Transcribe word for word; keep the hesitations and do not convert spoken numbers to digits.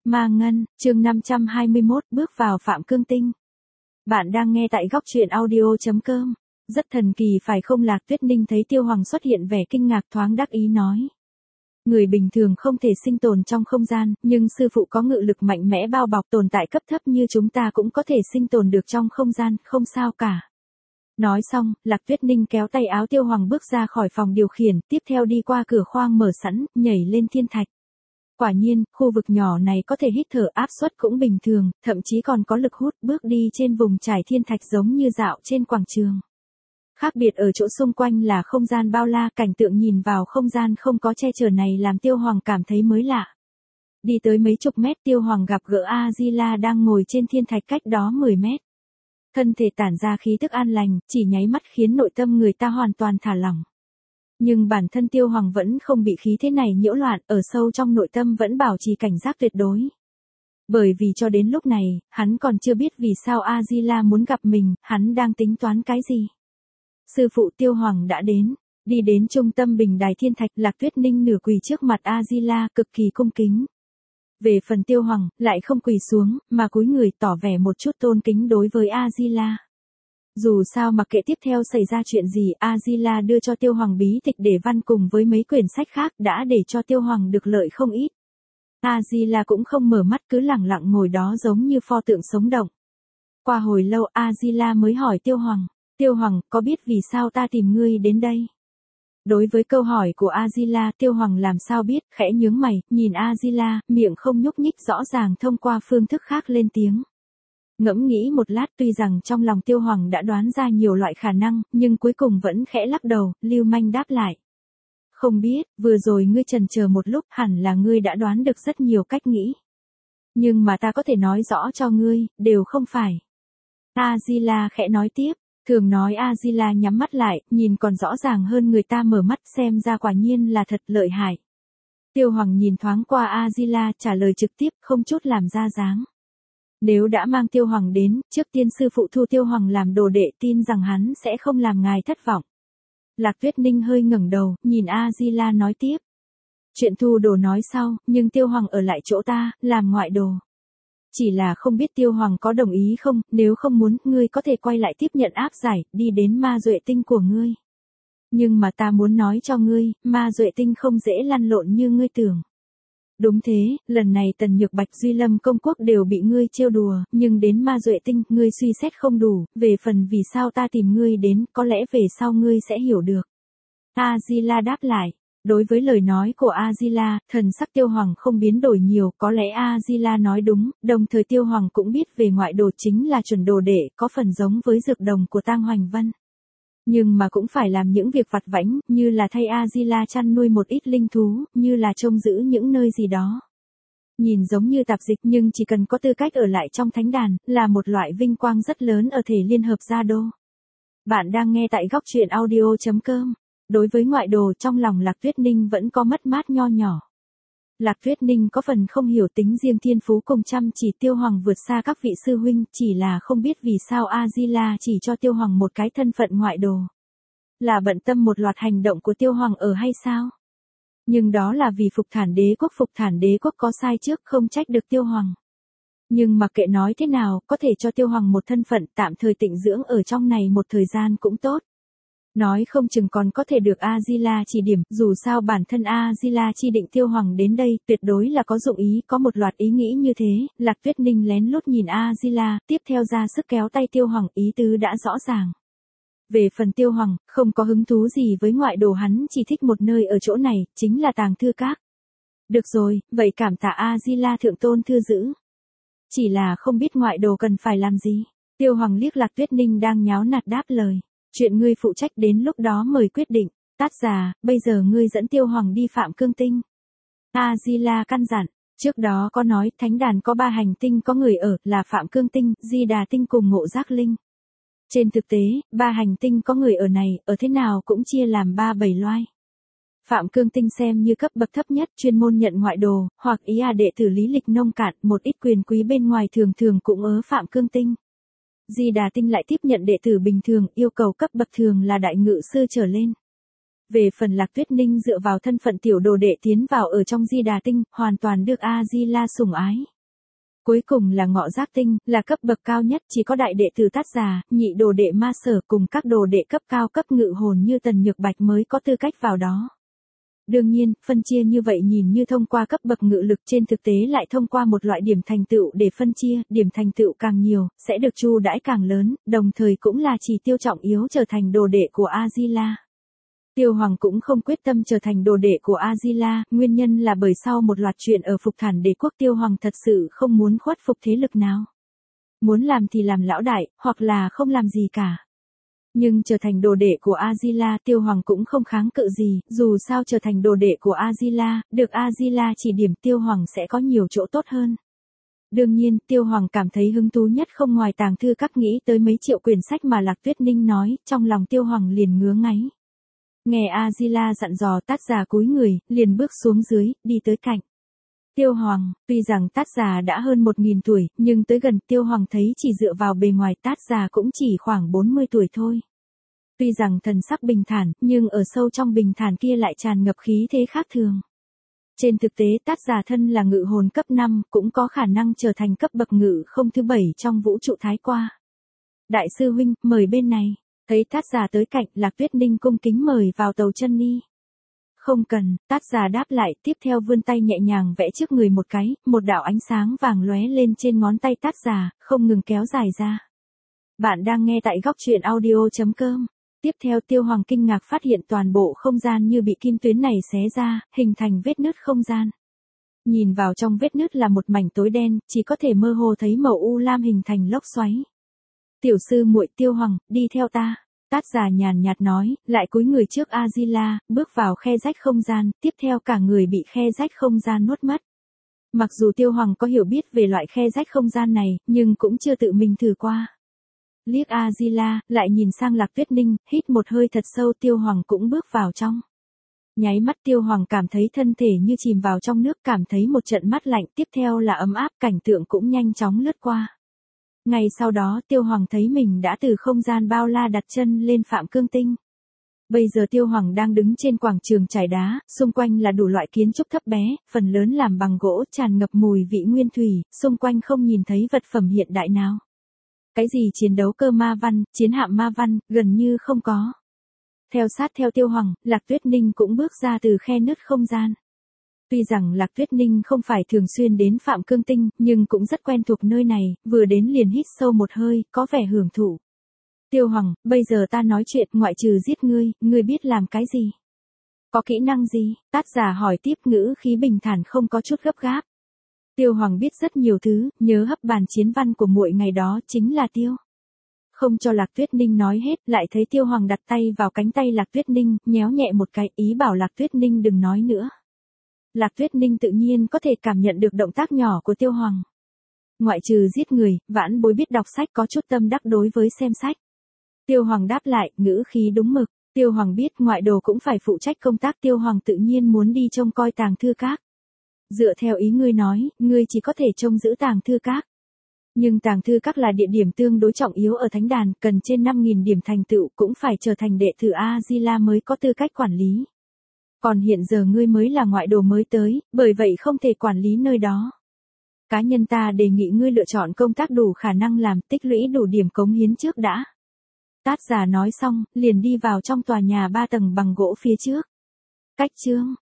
Ma Ngân, chương năm trăm hai mươi mốt, bước vào Phạm Cương Tinh. Bạn đang nghe tại góc truyện audio chấm com. Rất thần kỳ phải không? Lạc Tuyết Ninh thấy Tiêu Hoàng xuất hiện vẻ kinh ngạc thoáng đắc ý nói. Người bình thường không thể sinh tồn trong không gian, nhưng sư phụ có ngự lực mạnh mẽ bao bọc, tồn tại cấp thấp như chúng ta cũng có thể sinh tồn được trong không gian, không sao cả. Nói xong, Lạc Tuyết Ninh kéo tay áo Tiêu Hoàng bước ra khỏi phòng điều khiển, tiếp theo đi qua cửa khoang mở sẵn, nhảy lên thiên thạch. Quả nhiên, khu vực nhỏ này có thể hít thở, áp suất cũng bình thường, thậm chí còn có lực hút, bước đi trên vùng trải thiên thạch giống như dạo trên quảng trường. Khác biệt ở chỗ xung quanh là không gian bao la, cảnh tượng nhìn vào không gian không có che chở này làm Tiêu Hoàng cảm thấy mới lạ. Đi tới mấy chục mét, Tiêu Hoàng gặp gỡ A-di-la đang ngồi trên thiên thạch cách đó mười mét. Thân thể tản ra khí tức an lành, chỉ nháy mắt khiến nội tâm người ta hoàn toàn thả lỏng. Nhưng bản thân Tiêu Hoàng vẫn không bị khí thế này nhiễu loạn, ở sâu trong nội tâm vẫn bảo trì cảnh giác tuyệt đối. Bởi vì cho đến lúc này, hắn còn chưa biết vì sao A-di-la muốn gặp mình, hắn đang tính toán cái gì. Sư phụ Tiêu Hoàng đã đến, đi đến trung tâm bình đài thiên thạch, Lạc Tuyết Ninh nửa quỳ trước mặt A-di-la, cực kỳ cung kính. Về phần Tiêu Hoàng, lại không quỳ xuống, mà cúi người tỏ vẻ một chút tôn kính đối với A-di-la. Dù sao mặc kệ tiếp theo xảy ra chuyện gì, A-di-la đưa cho Tiêu Hoàng bí tịch để văn cùng với mấy quyển sách khác đã để cho Tiêu Hoàng được lợi không ít. A-di-la cũng không mở mắt, cứ lẳng lặng ngồi đó giống như pho tượng sống động. Qua hồi lâu A-di-la mới hỏi Tiêu Hoàng, Tiêu Hoàng, có biết vì sao ta tìm ngươi đến đây? Đối với câu hỏi của A-di-la, Tiêu Hoàng làm sao biết, khẽ nhướng mày, nhìn A-di-la, miệng không nhúc nhích, rõ ràng thông qua phương thức khác lên tiếng. Ngẫm nghĩ một lát, tuy rằng trong lòng Tiêu Hoàng đã đoán ra nhiều loại khả năng, nhưng cuối cùng vẫn khẽ lắc đầu, lưu manh đáp lại. Không biết, vừa rồi ngươi chần chờ một lúc, hẳn là ngươi đã đoán được rất nhiều cách nghĩ. Nhưng mà ta có thể nói rõ cho ngươi, đều không phải. A-di-la khẽ nói tiếp, thường nói A-di-la nhắm mắt lại, nhìn còn rõ ràng hơn người ta mở mắt, xem ra quả nhiên là thật lợi hại. Tiêu Hoàng nhìn thoáng qua A-di-la, trả lời trực tiếp, không chút làm ra dáng. Nếu đã mang Tiêu Hoàng đến, trước tiên sư phụ thu Tiêu Hoàng làm đồ đệ, tin rằng hắn sẽ không làm ngài thất vọng. Lạc Tuyết Ninh hơi ngẩng đầu, nhìn A-di-la nói tiếp. Chuyện thu đồ nói sau, nhưng Tiêu Hoàng ở lại chỗ ta, làm ngoại đồ. Chỉ là không biết Tiêu Hoàng có đồng ý không, nếu không muốn, ngươi có thể quay lại tiếp nhận áp giải, đi đến ma duệ tinh của ngươi. Nhưng mà ta muốn nói cho ngươi, ma duệ tinh không dễ lăn lộn như ngươi tưởng. Đúng thế, lần này Tần Nhược Bạch Duy Lâm công quốc đều bị ngươi trêu đùa, nhưng đến ma duệ tinh, ngươi suy xét không đủ, về phần vì sao ta tìm ngươi đến, có lẽ về sau ngươi sẽ hiểu được. A-di-la đáp lại, đối với lời nói của A-di-la, thần sắc Tiêu Hoàng không biến đổi nhiều, có lẽ A-di-la nói đúng, đồng thời Tiêu Hoàng cũng biết về ngoại đồ chính là chuẩn đồ đệ, có phần giống với dược đồng của Tang Hoành Vân. Nhưng mà cũng phải làm những việc vặt vãnh, như là thay A-di-la chăn nuôi một ít linh thú, như là trông giữ những nơi gì đó. Nhìn giống như tạp dịch nhưng chỉ cần có tư cách ở lại trong thánh đàn, là một loại vinh quang rất lớn ở thể liên hợp gia đô. Bạn đang nghe tại góc truyện audio chấm com. Đối với ngoại đồ, trong lòng Lạc Tuyết Ninh vẫn có mất mát nho nhỏ. Lạc Tuyết Ninh có phần không hiểu tính riêng thiên phú cùng chăm chỉ Tiêu Hoàng vượt xa các vị sư huynh, chỉ là không biết vì sao A-di-la chỉ cho Tiêu Hoàng một cái thân phận ngoại đồ. Là bận tâm một loạt hành động của Tiêu Hoàng ở hay sao? Nhưng đó là vì Phục Thản Đế quốc, Phục Thản Đế quốc có sai trước, không trách được Tiêu Hoàng. Nhưng mà kệ nói thế nào, có thể cho Tiêu Hoàng một thân phận tạm thời tịnh dưỡng ở trong này một thời gian cũng tốt. Nói không chừng còn có thể được A-di-la chỉ điểm, dù sao bản thân A-di-la chi định Tiêu Hoàng đến đây, tuyệt đối là có dụng ý, có một loạt ý nghĩ như thế. Lạc Tuyết Ninh lén lút nhìn A-di-la, tiếp theo ra sức kéo tay Tiêu Hoàng, ý tứ đã rõ ràng. Về phần Tiêu Hoàng, không có hứng thú gì với ngoại đồ, hắn chỉ thích một nơi ở chỗ này, chính là tàng thư các. Được rồi, vậy cảm tạ A-di-la thượng tôn thư giữ. Chỉ là không biết ngoại đồ cần phải làm gì. Tiêu Hoàng liếc Lạc Tuyết Ninh đang nháo nạt đáp lời. Chuyện ngươi phụ trách, đến lúc đó mời quyết định. Tát già, bây giờ ngươi dẫn Tiêu Hoàng đi Phạm Cương Tinh. A-di-la căn dặn, trước đó có nói thánh đàn có ba hành tinh có người ở, là Phạm Cương Tinh, Di Đà Tinh cùng Ngộ Giác Linh. Trên thực tế, ba hành tinh có người ở này, ở thế nào cũng chia làm ba bảy loài. Phạm Cương Tinh xem như cấp bậc thấp nhất, chuyên môn nhận ngoại đồ, hoặc ý à đệ tử lý lịch nông cạn, một ít quyền quý bên ngoài thường thường cũng ở Phạm Cương Tinh. Di Đà Tinh lại tiếp nhận đệ tử bình thường, yêu cầu cấp bậc thường là đại ngự sư trở lên. Về phần Lạc Tuyết Ninh dựa vào thân phận tiểu đồ đệ tiến vào ở trong Di Đà Tinh, hoàn toàn được A-di-la sủng ái. Cuối cùng là Ngọ Giác Tinh, là cấp bậc cao nhất, chỉ có đại đệ tử Tát Già, nhị đồ đệ Ma Sở cùng các đồ đệ cấp cao cấp ngự hồn như Tần Nhược Bạch mới có tư cách vào đó. Đương nhiên, phân chia như vậy nhìn như thông qua cấp bậc ngự lực, trên thực tế lại thông qua một loại điểm thành tựu để phân chia, điểm thành tựu càng nhiều, sẽ được chu đãi càng lớn, đồng thời cũng là chỉ tiêu trọng yếu trở thành đồ đệ của A-di-la. Tiêu Hoàng cũng không quyết tâm trở thành đồ đệ của A-di-la, nguyên nhân là bởi sau một loạt chuyện ở Phục Thản Đế quốc, Tiêu Hoàng thật sự không muốn khuất phục thế lực nào. Muốn làm thì làm lão đại, hoặc là không làm gì cả. Nhưng trở thành đồ đệ của A-di-la, Tiêu Hoàng cũng không kháng cự gì, dù sao trở thành đồ đệ của A-di-la, được A-di-la chỉ điểm, Tiêu Hoàng sẽ có nhiều chỗ tốt hơn. Đương nhiên, Tiêu Hoàng cảm thấy hứng thú nhất không ngoài tàng thư các, nghĩ tới mấy triệu quyển sách mà Lạc Tuyết Ninh nói, trong lòng Tiêu Hoàng liền ngứa ngáy. Nghe A-di-la dặn dò, Tát Già cúi người, liền bước xuống dưới, đi tới cạnh Tiêu Hoàng. Tuy rằng Tát Già đã hơn một nghìn tuổi, nhưng tới gần Tiêu Hoàng thấy chỉ dựa vào bề ngoài Tát Già cũng chỉ khoảng bốn mươi tuổi thôi. Tuy rằng thần sắc bình thản, nhưng ở sâu trong bình thản kia lại tràn ngập khí thế khác thường. Trên thực tế Tát Già thân là ngự hồn cấp năm, cũng có khả năng trở thành cấp bậc ngự không thứ bảy trong vũ trụ thái qua. Đại sư huynh, mời bên này. Thấy Tát Già tới cạnh, Lạc Tuyết Ninh cung kính mời vào tàu chân ni. Không cần, Tát Già đáp lại, tiếp theo vươn tay nhẹ nhàng vẽ trước người một cái, một đạo ánh sáng vàng lóe lên trên ngón tay Tát Già, không ngừng kéo dài ra. Bạn đang nghe tại góc truyện audio chấm com. Tiếp theo Tiêu Hoàng kinh ngạc phát hiện toàn bộ không gian như bị kim tuyến này xé ra, hình thành vết nứt không gian. Nhìn vào trong vết nứt là một mảnh tối đen, chỉ có thể mơ hồ thấy màu u lam hình thành lốc xoáy. Tiểu sư muội Tiêu Hoàng, đi theo ta. Tát Già nhàn nhạt nói, lại cúi người trước A-di-la, bước vào khe rách không gian, tiếp theo cả người bị khe rách không gian nuốt mất. Mặc dù Tiêu Hoàng có hiểu biết về loại khe rách không gian này, nhưng cũng chưa tự mình thử qua. Liếc A-di-la, lại nhìn sang Lạc Tuyết Ninh, hít một hơi thật sâu, Tiêu Hoàng cũng bước vào trong. Nháy mắt Tiêu Hoàng cảm thấy thân thể như chìm vào trong nước, cảm thấy một trận mát lạnh, tiếp theo là ấm áp, cảnh tượng cũng nhanh chóng lướt qua. Ngay sau đó Tiêu Hoàng thấy mình đã từ không gian bao la đặt chân lên Phạm Cương Tinh. Bây giờ Tiêu Hoàng đang đứng trên quảng trường trải đá, xung quanh là đủ loại kiến trúc thấp bé, phần lớn làm bằng gỗ, tràn ngập mùi vị nguyên thủy, xung quanh không nhìn thấy vật phẩm hiện đại nào. Cái gì chiến đấu cơ ma văn, chiến hạm ma văn, gần như không có. Theo sát theo Tiêu Hoàng, Lạc Tuyết Ninh cũng bước ra từ khe nứt không gian. Tuy rằng Lạc Tuyết Ninh không phải thường xuyên đến Phạm Cương Tinh, nhưng cũng rất quen thuộc nơi này, vừa đến liền hít sâu một hơi, có vẻ hưởng thụ. Tiêu Hoàng, bây giờ ta nói chuyện, ngoại trừ giết ngươi, ngươi biết làm cái gì? Có kỹ năng gì? Tát Già hỏi tiếp, ngữ khí bình thản không có chút gấp gáp. Tiêu Hoàng biết rất nhiều thứ, nhớ hấp bàn chiến văn của muội ngày đó chính là Tiêu. Không cho Lạc Tuyết Ninh nói hết, lại thấy Tiêu Hoàng đặt tay vào cánh tay Lạc Tuyết Ninh, nhéo nhẹ một cái, ý bảo Lạc Tuyết Ninh đừng nói nữa. Lạc Tuyết Ninh tự nhiên có thể cảm nhận được động tác nhỏ của Tiêu Hoàng. Ngoại trừ giết người, vãn bối biết đọc sách, có chút tâm đắc đối với xem sách. Tiêu Hoàng đáp lại, ngữ khí đúng mực. Tiêu Hoàng biết ngoại đồ cũng phải phụ trách công tác, Tiêu Hoàng tự nhiên muốn đi trông coi tàng thư các. Dựa theo ý ngươi nói, ngươi chỉ có thể trông giữ tàng thư các. Nhưng tàng thư các là địa điểm tương đối trọng yếu ở thánh đàn, cần trên năm nghìn điểm thành tựu, cũng phải trở thành đệ tử A-di-la mới có tư cách quản lý. Còn hiện giờ ngươi mới là ngoại đồ mới tới, bởi vậy không thể quản lý nơi đó. Cá nhân ta đề nghị ngươi lựa chọn công tác đủ khả năng làm, tích lũy đủ điểm cống hiến trước đã. Tát Già nói xong, liền đi vào trong tòa nhà ba tầng bằng gỗ phía trước. Cách chương